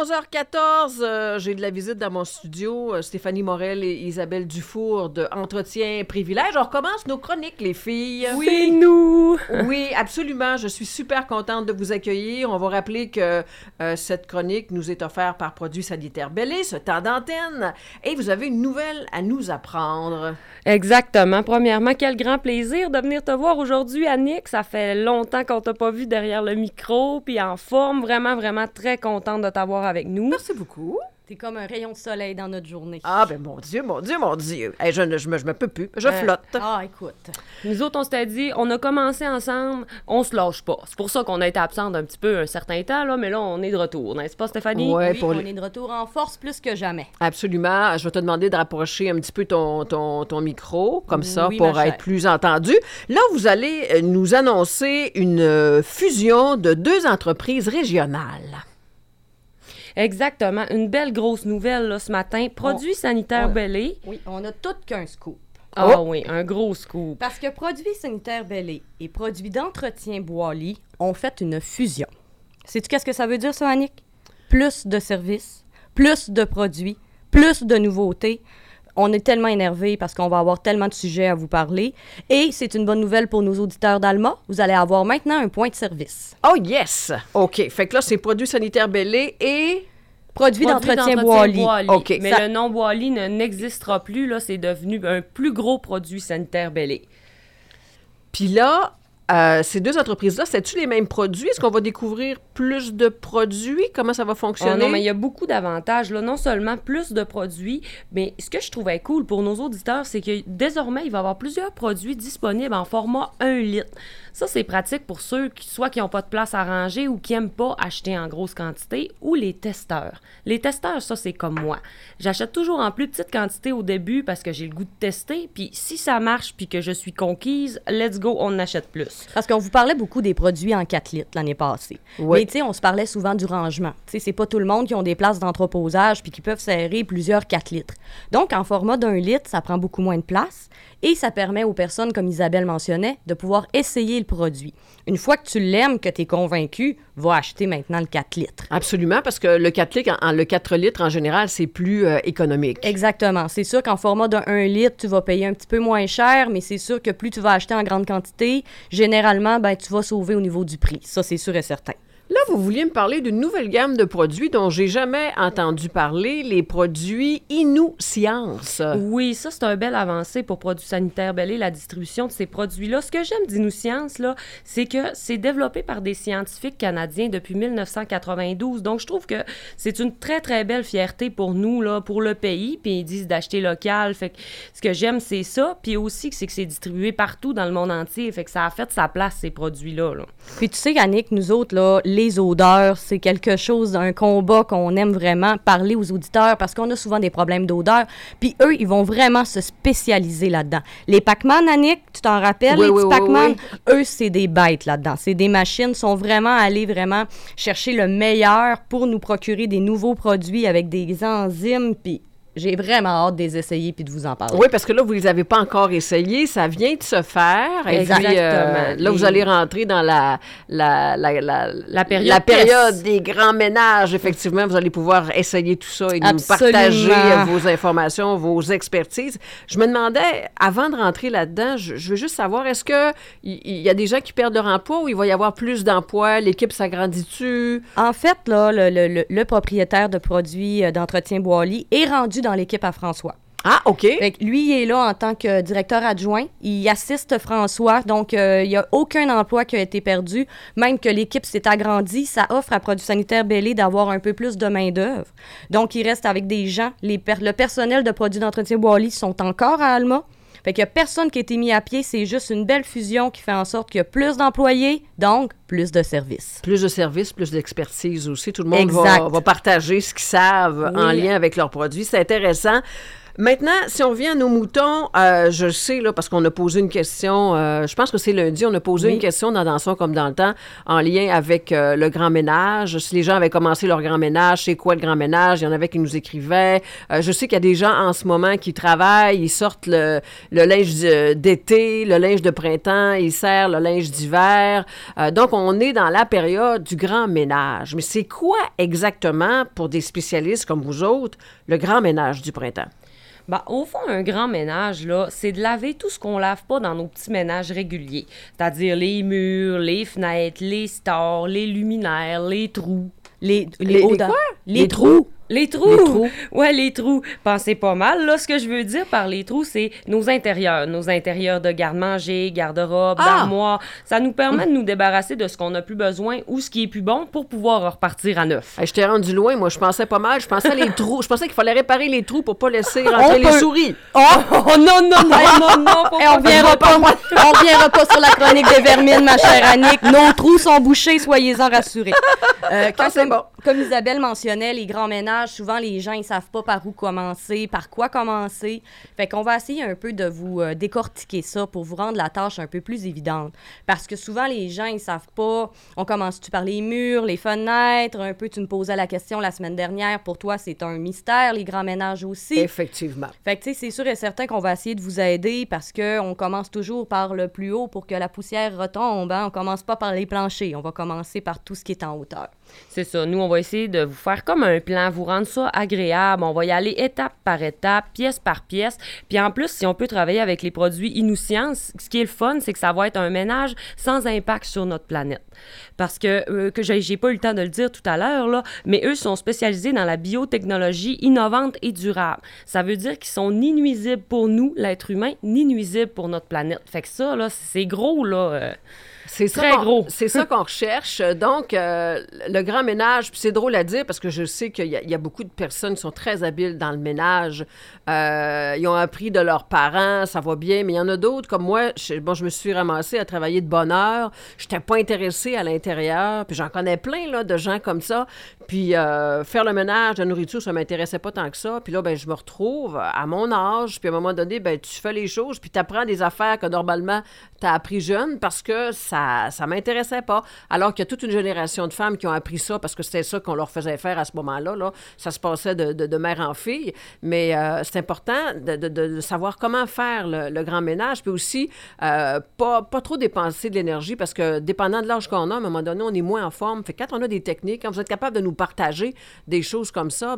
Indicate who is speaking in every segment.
Speaker 1: 11h14, j'ai de la visite dans mon studio. Stéphanie Morel et Isabelle Dufour de Entretien Privilège. On recommence nos chroniques, les filles.
Speaker 2: Oui, c'est nous!
Speaker 1: Oui, absolument. Je suis super contente de vous accueillir. On va rappeler que cette chronique nous est offerte par Produits Sanitaires Bellé, ce temps d'antenne. Et vous avez une nouvelle à nous apprendre.
Speaker 2: Exactement. Premièrement, quel grand plaisir de venir te voir aujourd'hui, Annick. Ça fait longtemps qu'on t'a pas vu derrière le micro, puis en forme. Vraiment, vraiment très contente de t'avoir avec nous.
Speaker 1: Merci beaucoup.
Speaker 3: T'es comme un rayon de soleil dans notre journée.
Speaker 1: Ah, ben mon Dieu, mon Dieu, mon Dieu. Hey, je me peux plus. Je flotte.
Speaker 3: Ah, écoute.
Speaker 2: Nous autres, on s'était dit, on a commencé ensemble, on se lâche pas. C'est pour ça qu'on a été absente un petit peu un certain temps, là, mais là, on est de retour, n'est-ce pas, Stéphanie?
Speaker 1: Ouais,
Speaker 3: oui, on est de retour en force plus que jamais.
Speaker 1: Absolument. Je vais te demander de rapprocher un petit peu ton micro, comme ça,
Speaker 3: oui,
Speaker 1: pour être plus entendu. Là, vous allez nous annoncer une fusion de 2 entreprises régionales.
Speaker 2: Exactement. Une belle grosse nouvelle là, ce matin. Produits Sanitaires Bellé.
Speaker 3: Oui, on a tout qu'un scoop.
Speaker 2: Ah oui, un gros scoop.
Speaker 3: Parce que Produits Sanitaires Bellé et Produits d'entretien Boily ont fait une fusion. Sais-tu qu'est-ce que ça veut dire, ça, Annick? Plus de services, plus de produits, plus de nouveautés. On est tellement énervés parce qu'on va avoir tellement de sujets à vous parler. Et c'est une bonne nouvelle pour nos auditeurs d'Alma. Vous allez avoir maintenant un point de service.
Speaker 1: Oh yes! OK. Fait que là, c'est Produits Sanitaires Bellé et...
Speaker 3: Produits d'entretien Boily.
Speaker 1: OK.
Speaker 2: Mais le nom Boily n'existera plus. Là, c'est devenu un plus gros produit sanitaire Bellé.
Speaker 1: Puis là, ces 2 entreprises-là, c'est-tu les mêmes produits? Est-ce qu'on va découvrir plus de produits? Comment ça va fonctionner?
Speaker 2: Oh non, mais il y a beaucoup d'avantages. Là. Non seulement plus de produits, mais ce que je trouvais cool pour nos auditeurs, c'est que désormais, il va y avoir plusieurs produits disponibles en format 1 litre. Ça, c'est pratique pour ceux qui n'ont pas de place à ranger ou qui n'aiment pas acheter en grosse quantité, ou les testeurs. Les testeurs, ça, c'est comme moi. J'achète toujours en plus petite quantité au début parce que j'ai le goût de tester, puis si ça marche puis que je suis conquise, let's go, on en achète plus.
Speaker 3: Parce qu'on vous parlait beaucoup des produits en 4 litres l'année passée.
Speaker 1: Oui.
Speaker 3: Mais tu sais, on se parlait souvent du rangement. Tu sais, c'est pas tout le monde qui ont des places d'entreposage puis qui peuvent serrer plusieurs 4 litres. Donc, en format d'1 litre, ça prend beaucoup moins de place et ça permet aux personnes, comme Isabelle mentionnait, de pouvoir essayer le produit. Une fois que tu l'aimes, que tu es convaincu, va acheter maintenant le 4 litres.
Speaker 1: Absolument, parce que le 4 litres, en général, c'est plus économique.
Speaker 3: Exactement. C'est sûr qu'en format de 1 litre, tu vas payer un petit peu moins cher, mais c'est sûr que plus tu vas acheter en grande quantité, généralement, tu vas sauver au niveau du prix. Ça, c'est sûr et certain.
Speaker 1: Là, vous vouliez me parler d'une nouvelle gamme de produits dont j'ai jamais entendu parler, les produits InouScience.
Speaker 2: Oui, ça, c'est un bel avancé pour Produits Sanitaires Bellé, la distribution de ces produits-là. Ce que j'aime d'InouScience, là, c'est que c'est développé par des scientifiques canadiens depuis 1992. Donc, je trouve que c'est une très, très belle fierté pour nous, là, pour le pays. Puis, ils disent d'acheter local. Fait que ce que j'aime, c'est ça. Puis aussi, c'est que c'est distribué partout dans le monde entier. Fait que ça a fait sa place, ces produits-là, là.
Speaker 3: Puis, tu sais, Annick, nous autres, là, les odeurs, c'est quelque chose d'un combat qu'on aime vraiment parler aux auditeurs parce qu'on a souvent des problèmes d'odeur. Puis eux, ils vont vraiment se spécialiser là-dedans. Les Pac-Man, Annick, tu t'en rappelles,
Speaker 1: oui,
Speaker 3: les petits Pac-Man?
Speaker 1: Oui.
Speaker 3: Eux, c'est des bêtes là-dedans. C'est des machines, sont vraiment allés vraiment chercher le meilleur pour nous procurer des nouveaux produits avec des enzymes, puis j'ai vraiment hâte de les essayer puis de vous en parler.
Speaker 1: Oui, parce que là, vous ne les avez pas encore essayés. Ça vient de se faire. Et
Speaker 3: Exactement.
Speaker 1: Puis, là, vous allez rentrer dans la période des grands ménages. Effectivement, vous allez pouvoir essayer tout ça et nous partager vos informations, vos expertises. Je me demandais, avant de rentrer là-dedans, je veux juste savoir, est-ce qu'il y a des gens qui perdent leur emploi ou il va y avoir plus d'emplois? L'équipe s'agrandit-tu?
Speaker 3: En fait, là, le propriétaire de produits d'entretien Boily est rendu dans l'équipe à François.
Speaker 1: Ah, OK.
Speaker 3: Fait que lui, il est là en tant que directeur adjoint. Il assiste François, donc il n'y a aucun emploi qui a été perdu. Même que l'équipe s'est agrandie, ça offre à Produits Sanitaires Bellé d'avoir un peu plus de main-d'œuvre. Donc, il reste avec des gens. Le personnel de produits d'entretien Boily sont encore à Alma. Fait qu'il n'y a personne qui a été mis à pied, c'est juste une belle fusion qui fait en sorte qu'il y a plus d'employés, donc plus de services.
Speaker 1: Plus de services, plus d'expertise aussi. Tout le monde va partager ce qu'ils savent en lien avec leurs produits. C'est intéressant. Maintenant, si on revient à nos moutons, je sais, là, parce qu'on a posé une question, je pense que c'est lundi, on a posé une question dans Dansons comme dans le temps, en lien avec le grand ménage. Si les gens avaient commencé leur grand ménage, c'est quoi le grand ménage? Il y en avait qui nous écrivaient. Je sais qu'il y a des gens en ce moment qui travaillent, ils sortent le linge d'été, le linge de printemps, ils serrent le linge d'hiver. Donc, on est dans la période du grand ménage. Mais c'est quoi exactement, pour des spécialistes comme vous autres, le grand ménage du printemps?
Speaker 2: Ben, au fond, un grand ménage, là, c'est de laver tout ce qu'on lave pas dans nos petits ménages réguliers. C'est-à-dire les murs, les fenêtres, les stores, les luminaires, les trous.
Speaker 3: Les
Speaker 1: quoi?
Speaker 3: Les trous.
Speaker 2: Les trous! Ouais, les trous. Pensez pas mal, là. Ce que je veux dire par les trous, c'est nos intérieurs de garde-manger, garde-robe, d'armoire. Ça nous permet de nous débarrasser de ce qu'on n'a plus besoin ou ce qui est plus bon pour pouvoir repartir à neuf.
Speaker 1: Hey, je t'ai rendu loin, moi. Je pensais pas mal. Je pensais à les trous. Je pensais qu'il fallait réparer les trous pour pas laisser rentrer les souris.
Speaker 2: Oh non, non.
Speaker 3: On reviendra pas sur la chronique des vermines, ma chère Annick. Nos trous sont bouchés, soyez-en rassurés. Comme Isabelle mentionnait, les grands ménages, souvent les gens ils savent pas par où commencer, par quoi commencer. Fait qu'on va essayer un peu de vous décortiquer ça pour vous rendre la tâche un peu plus évidente. Parce que souvent les gens ils savent pas, on commence-tu par les murs, les fenêtres, un peu tu me posais la question la semaine dernière, pour toi c'est un mystère, les grands ménages aussi.
Speaker 1: Effectivement.
Speaker 3: Fait que tu sais, c'est sûr et certain qu'on va essayer de vous aider parce qu'on commence toujours par le plus haut pour que la poussière retombe. Hein? On commence pas par les planchers, on va commencer par tout ce qui est en hauteur.
Speaker 2: C'est ça. Nous, on va essayer de vous faire comme un plan, vous rendre ça agréable. On va y aller étape par étape, pièce par pièce. Puis en plus, si on peut travailler avec les produits Inuscience, ce qui est le fun, c'est que ça va être un ménage sans impact sur notre planète. Parce que j'ai pas eu le temps de le dire tout à l'heure, là, mais eux sont spécialisés dans la biotechnologie innovante et durable. Ça veut dire qu'ils sont ni nuisibles pour nous, l'être humain, ni nuisibles pour notre planète. Fait que ça, là, c'est gros, là.
Speaker 1: C'est très gros. C'est ça qu'on recherche. Donc, le grand ménage, puis c'est drôle à dire parce que je sais qu'il y a beaucoup de personnes qui sont très habiles dans le ménage. Ils ont appris de leurs parents, ça va bien, mais il y en a d'autres, comme moi, je me suis ramassée à travailler de bonne heure. Je n'étais pas intéressée à l'intérieur, puis j'en connais plein là, de gens comme ça. Puis faire le ménage, la nourriture, ça ne m'intéressait pas tant que ça. Puis là, je me retrouve à mon âge, puis à un moment donné, tu fais les choses, puis tu apprends des affaires que normalement, tu as appris jeune parce que ça m'intéressait pas. Alors qu'il y a toute une génération de femmes qui ont appris ça parce que c'était ça qu'on leur faisait faire à ce moment-là. Là. Ça se passait de mère en fille. Mais c'est important de savoir comment faire le grand ménage. Puis aussi, pas trop dépenser de l'énergie parce que dépendant de l'âge qu'on a, à un moment donné, on est moins en forme. Fait que quand on a des techniques, quand vous êtes capable de nous partager des choses comme ça,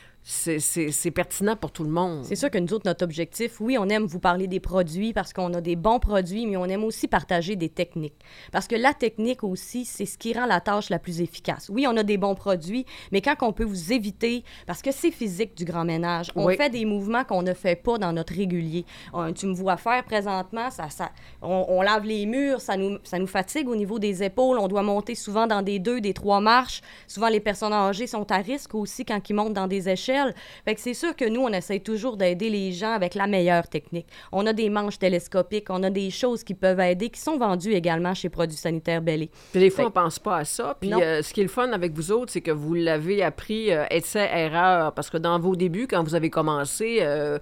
Speaker 1: c'est pertinent pour tout le monde.
Speaker 3: C'est sûr que nous autres, notre objectif, oui, on aime vous parler des produits parce qu'on a des bons produits, mais on aime aussi partager des techniques. Parce que la technique aussi, c'est ce qui rend la tâche la plus efficace. Oui, on a des bons produits, mais quand on peut vous éviter, parce que c'est physique du grand ménage, on fait des mouvements qu'on ne fait pas dans notre régulier. Tu me vois faire présentement, on lave les murs, ça nous fatigue au niveau des épaules, on doit monter souvent dans des 2, des 3 marches. Souvent, les personnes âgées sont à risque aussi quand ils montent dans des échelles. Fait que c'est sûr que nous, on essaie toujours d'aider les gens avec la meilleure technique. On a des manches télescopiques, on a des choses qui peuvent aider, qui sont vendues également chez Produits sanitaires Bellé.
Speaker 1: Puis des fois, on pense pas à ça. Puis ce qui est le fun avec vous autres, c'est que vous l'avez appris essai-erreur. Parce que dans vos débuts, quand vous avez commencé,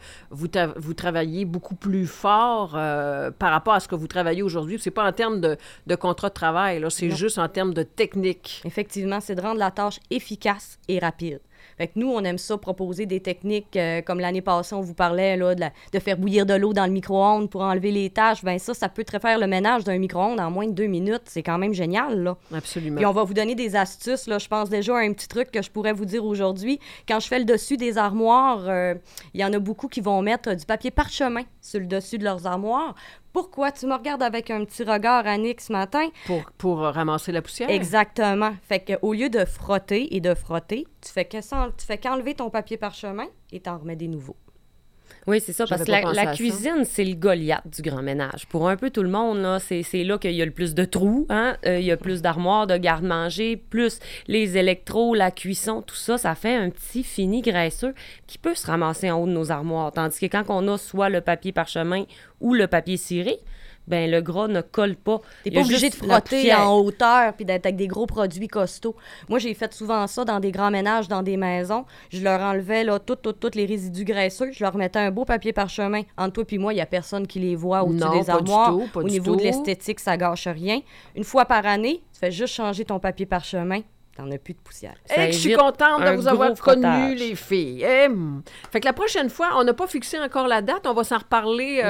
Speaker 1: vous travailliez beaucoup plus fort par rapport à ce que vous travaillez aujourd'hui. C'est pas en termes de contrat de travail, là. C'est juste en termes de technique.
Speaker 3: Effectivement, c'est de rendre la tâche efficace et rapide. Fait que nous, on aime ça, proposer des techniques comme l'année passée, on vous parlait là, de faire bouillir de l'eau dans le micro-ondes pour enlever les taches. Bien ça peut te faire le ménage d'un micro-ondes en moins de 2 minutes. C'est quand même génial, là.
Speaker 1: Absolument.
Speaker 3: Puis on va vous donner des astuces, là. Je pense déjà à un petit truc que je pourrais vous dire aujourd'hui. Quand je fais le dessus des armoires, il y en a beaucoup qui vont mettre du papier parchemin sur le dessus de leurs armoires. Pourquoi? Tu me regardes avec un petit regard, Annick, ce matin.
Speaker 1: Pour ramasser la poussière?
Speaker 3: Exactement. Fait qu'au lieu de frotter, tu fais qu'enlever ton papier parchemin et t'en remets des nouveaux.
Speaker 2: Oui, c'est ça, parce que la cuisine, c'est le Goliath du grand ménage. Pour un peu tout le monde, là, c'est là qu'il y a le plus de trous, hein? Il y a plus d'armoires, de garde-manger, plus les électros, la cuisson, tout ça, ça fait un petit fini graisseux qui peut se ramasser en haut de nos armoires. Tandis que quand on a soit le papier parchemin ou le papier ciré, ben le gras ne colle pas.
Speaker 3: T'es pas obligé de frotter en hauteur puis d'être avec des gros produits costauds. Moi, j'ai fait souvent ça dans des grands ménages, dans des maisons. Je leur enlevais là, tous les résidus graisseux. Je leur mettais un beau papier parchemin. Entre toi puis moi, il n'y a personne qui les voit au-dessus des armoires. Au niveau de l'esthétique, ça gâche rien. Une fois par année, tu fais juste changer ton papier parchemin T'en as plus de poussière.
Speaker 1: Et je suis contente de vous avoir connu, les filles. Fait que la prochaine fois, on n'a pas fixé encore la date. On va s'en reparler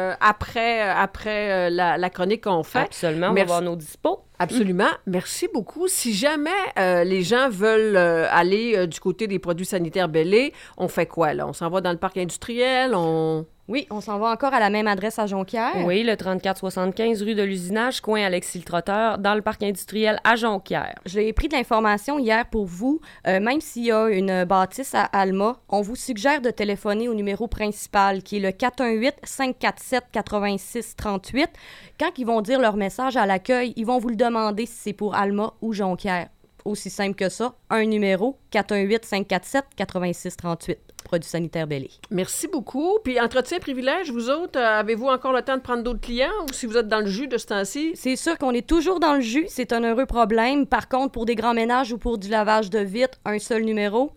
Speaker 1: après la chronique qu'on fait.
Speaker 2: Absolument, on va voir nos dispos.
Speaker 1: Absolument. Merci beaucoup. Si jamais les gens veulent aller du côté des produits sanitaires Bellé, on fait quoi, là? On s'en va dans le parc industriel?
Speaker 3: Oui, on s'en va encore à la même adresse à Jonquière.
Speaker 2: Oui, le 3475 rue de l'Usinage, coin Alexis le Trotteur, dans le parc industriel à Jonquière.
Speaker 3: J'ai pris de l'information hier pour vous. Même s'il y a une bâtisse à Alma, on vous suggère de téléphoner au numéro principal, qui est le 418-547-8638. Quand ils vont dire leur message à l'accueil, ils vont vous le demander si c'est pour Alma ou Jonquière. Aussi simple que ça, un numéro, 418-547-8638. Produits sanitaires Bellé.
Speaker 1: Merci beaucoup. Puis, entretien privilège, vous autres, avez-vous encore le temps de prendre d'autres clients ou si vous êtes dans le jus de ce temps-ci?
Speaker 3: C'est sûr qu'on est toujours dans le jus. C'est un heureux problème. Par contre, pour des grands ménages ou pour du lavage de vitres, un seul numéro.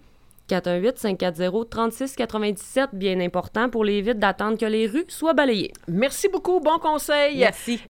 Speaker 2: 418-540-3697, bien important pour les vitres d'attendre que les rues soient balayées.
Speaker 1: Merci beaucoup, bon conseil.
Speaker 3: Merci.